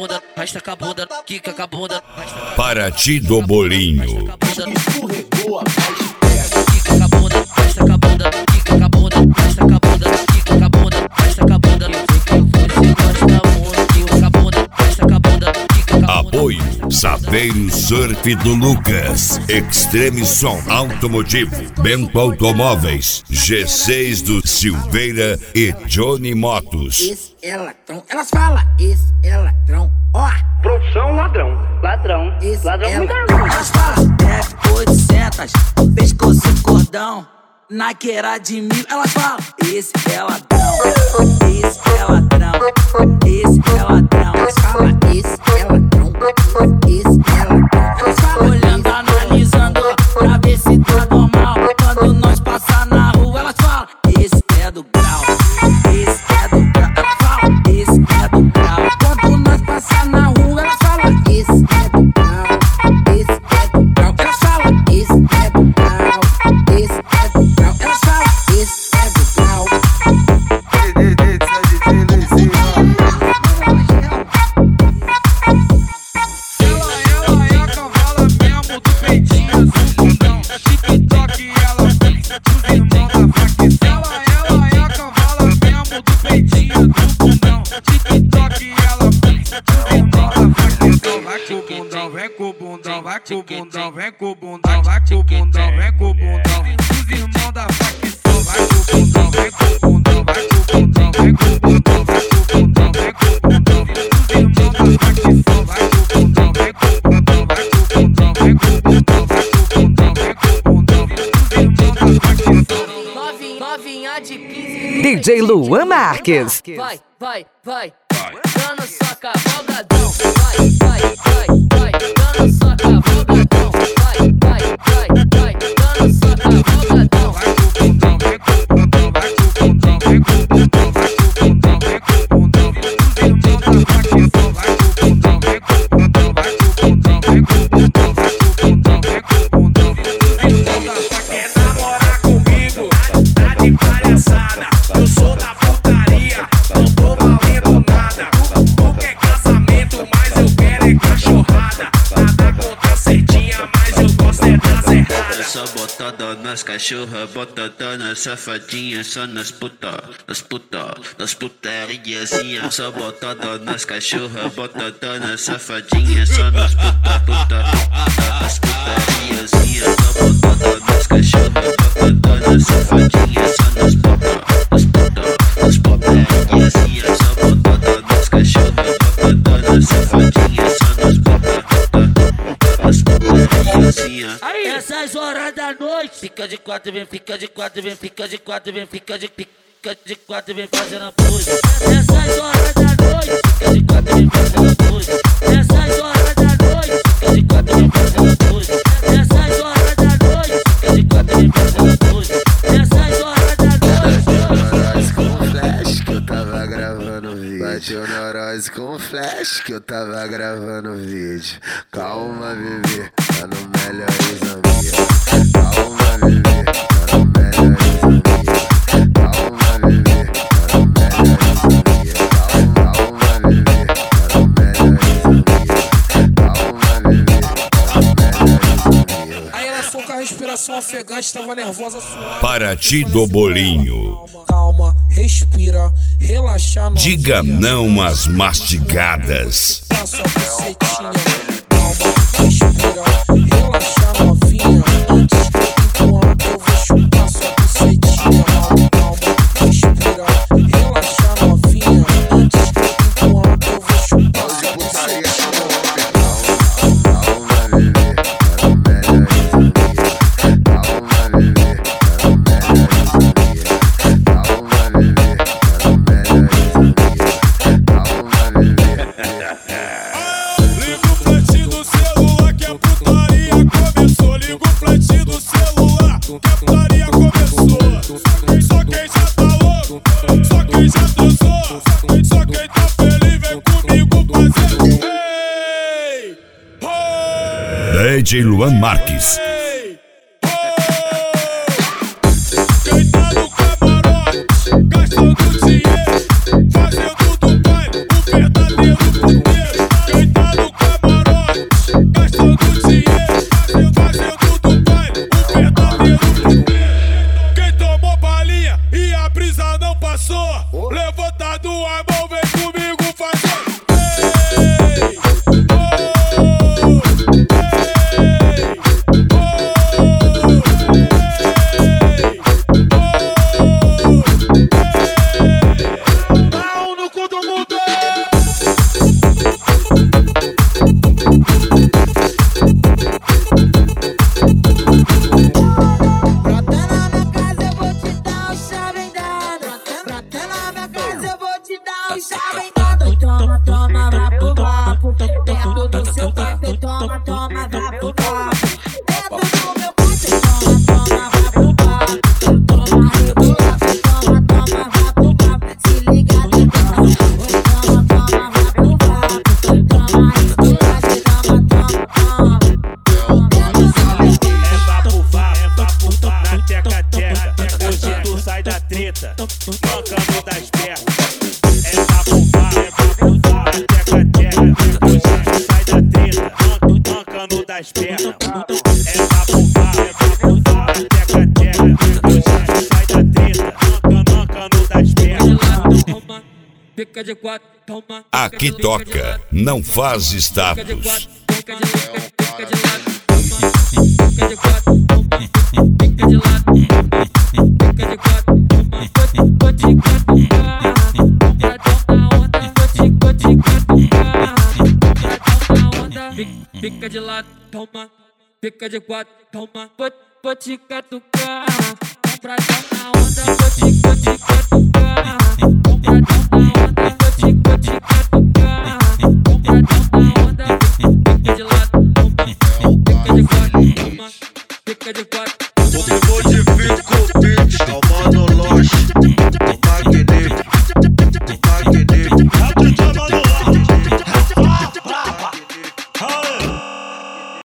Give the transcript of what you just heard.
bunda, rasta com a bunda, quica com a bunda. Paraty do Bolinho. Escorregou, quica com a bunda, rasta com a bunda, quica com a bunda, rasta com a bunda, quica com a bunda, rasta com a bunda. Você gosta muito, quica com a bunda, rasta com a bunda, quica com a bunda. Apoio Saveiro Surf do Lucas, Extreme Som Automotivo, Bento Automóveis, G6 do Silveira e Johnny Motos. Esse é ladrão, elas falam, esse é ladrão, ó. Produção ladrão, ladrão, Esse ladrão é muita ladrão. luz. Elas falam, F800, pescoço e cordão, naqueira de 1000. Elas falam, esse é ladrão, esse é ladrão, esse é ladrão. Elas falam, esse é ladrão, esse é ladrão. Elas falam, olhando, analisando, pra ver se tá normal. Quando nós passar na rua, elas falam, esse é do grau, esse é do grau. Elas falam, esse é do grau. Quando nós passar na rua, elas falam, esse é do grau, esse é do grau. Elas falam, esse é do grau, esse é do grau. Elas falam, esse é do grau. Ela é a cavala mesmo do peitinho azul bundão. TikTok ela fixa dos irmãos da facção. Ela é a cavala mesmo do peitinho azul bundão. TikTok ela fixa dos irmãos da facção. Vai com o bundão, vem com o bundão, vai com o bundão, vem com o bundão, vai com o bundão, vem com o bundão. Dos irmãos da facção. Vai com o bundão, vem com o bundão, vai com o bundão, vem com o bundão, vai com o bundão, vem com o bundão. Dos irmãos da facção. Vai com o bundão, vem com o bundão, vai com o bundão, vem com o bundão, vai com o bundão, vem com o bundão. Dos irmãos da facção. Novinha de 15. DJ Luan Marques. Vai, vai, vai. Dando só cavalgadão. Vai, vai, vai, vai. Dando só cavalgadão. Vai, vai, vai, vai. Dando só cavalgadão. Vai com o bundão, vem com o bundão, vai com o bundão, vem com o bundão, vai com o bundão, vem com o bundão. Dos irmãos da facção. Vai com o bundão, vem com o bundão, vai com o bundão, vem com o bundão, vai com o bundão, vem com o bundão. Dos irmãos da facção. Quer namorar comigo? Tá de palhaçada. Eu sou da putaria, não tô valendo nada. Tu quer casamento, mas eu quero é cachorrada. Nada contra certinha, mas eu gosto é das erradas. Só botada nas cachorras, botada nas safadinhas, só nas puta, nas putariazinhas. Só botada nas cachorras, botada nas safadinhas, só nas puta, nas putariazinhas. Só botada nas cachorras, botada nas safadinhas, só nas putariazinhas. Só botada nas cachorras, botada nas safadinhas, só nas putariazinhas. Essas horas da noite, fica de quatro, vem, fica de quatro, vem, fica de quatro, vem, fica de quatro, vem fazendo a pose. Essas horas da noite, fica de quatro, vem fazendo a pose. Essas horas da noite, fica de quatro, vem fazendo a pose. Essas horas da noite, fica de quatro, vem fazendo a pose. Essas horas da noite. Com flash que eu tava gravando vídeo. Bateu neurose com flash que eu tava gravando vídeo. Calma, bebê, tá no melhores amigos. Calma, bebê, tá no melhores amigos. Calma, bebê, tá no melhores amigos. Calma, bebê, tá no melhores amigos. Calma, bebê, tá no melhores amigos. Aí ela foi com a respiração ofegante, tava nervosa, suando. Paraty do Bolinho. Calma, respira, relaxa. Diga não às mastigadas. Passa a bucetinha. Calma, respira, relaxa, novinha. Antes de enquanto eu vou chupar sua bucetinha. Calma, respira, relaxa, novinha. Antes de enquanto eu vou chupar sua bucetinha. Calma, bebê, tá no melhores amigos. Calma, bebê, tá no melhores amigos. Calma, bebê, tá no melhores amigos. Calma, bebê. Liga o flash do celular que a putaria começou. Liga o flash do celular que a putaria começou. Só quem já tá louco, só quem já dançou, só quem tá feliz vem comigo fazer. Ei, oh, DJ Luan Marques. ei, oh. Quem tá no camarote, gastando dinheiro, fazendo do pai o verdadeiro puteiro. fica de quatro, toma. Aqui toca, não faz status. Fica de lado, toma. Fica de quatro, toma. Fica de lado, fica de quatro, toma. Vou te catucar, pra dar uma onda. Vou te catucar, pra dar uma onda. Fica de lado, toma. Fica de quatro, toma. Vou te catucar, pra dar uma onda. Vou te catucar, pra dar uma onda. Vou te catucar, pra dar uma onda. Fica de lado, toma. Fica de quatro, toma. Fica de quatro. Modifica o beat, é o Mano Lost.